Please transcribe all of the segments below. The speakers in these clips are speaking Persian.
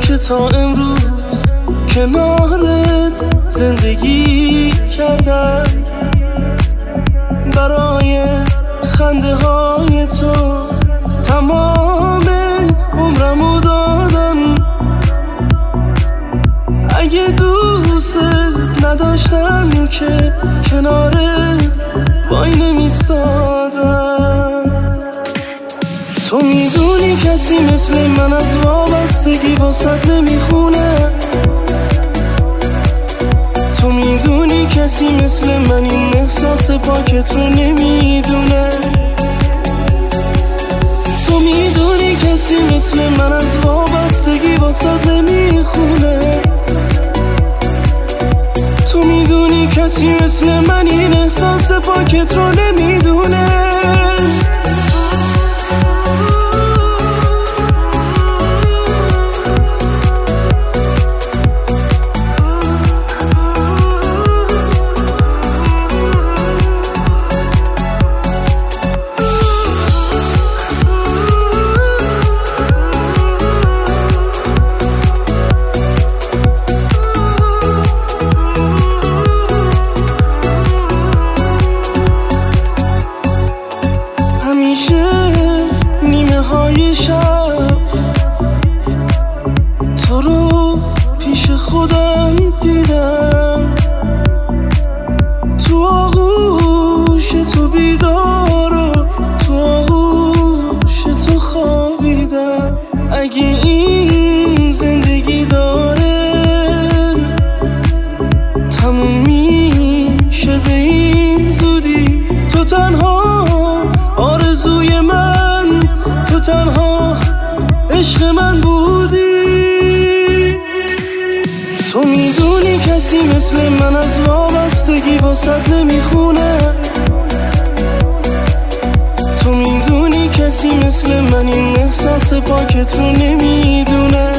که تا امروز کنارت زندگی کردم، برای خنده های تو تمام عمرمو دادم. اگه دوست نداشتم که کنارت وای نمیستادم. تو میدونی کسی مثل من از وابستگی واسط نمیخونه، تو میدونی کسی مثل من این احساس پاکت رو نمیدونه، تو میدونی کسی مثل من از وابستگی واسط نمیخونه، تو میدونی کسی مثل من این احساس پاکت رو نمیدونه. نیمه های شب تو رو پیش خودم دیدم، تو آغوش تو بیدار و تو آغوش تو خوابیدم. اگه این زندگی داره تموم میشه به این زودی، تو تنها آرزوی من، تو تنها عشق من بودی. تو میدونی کسی مثل من از وابستگی واسط نمیخونه، تو میدونی کسی مثل من این احساس پاکت رو نمیدونه،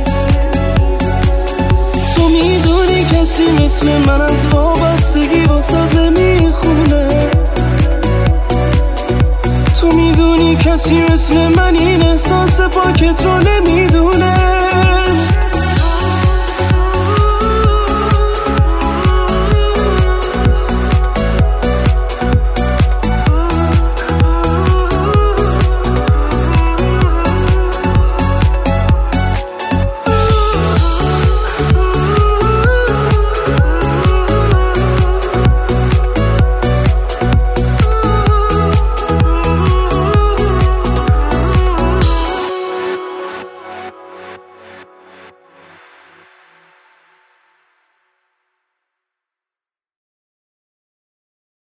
تو میدونی کسی مثل من از وابستگی واسط نمیخونه، تو میدونی کسی مثل من این احساس پاکت رو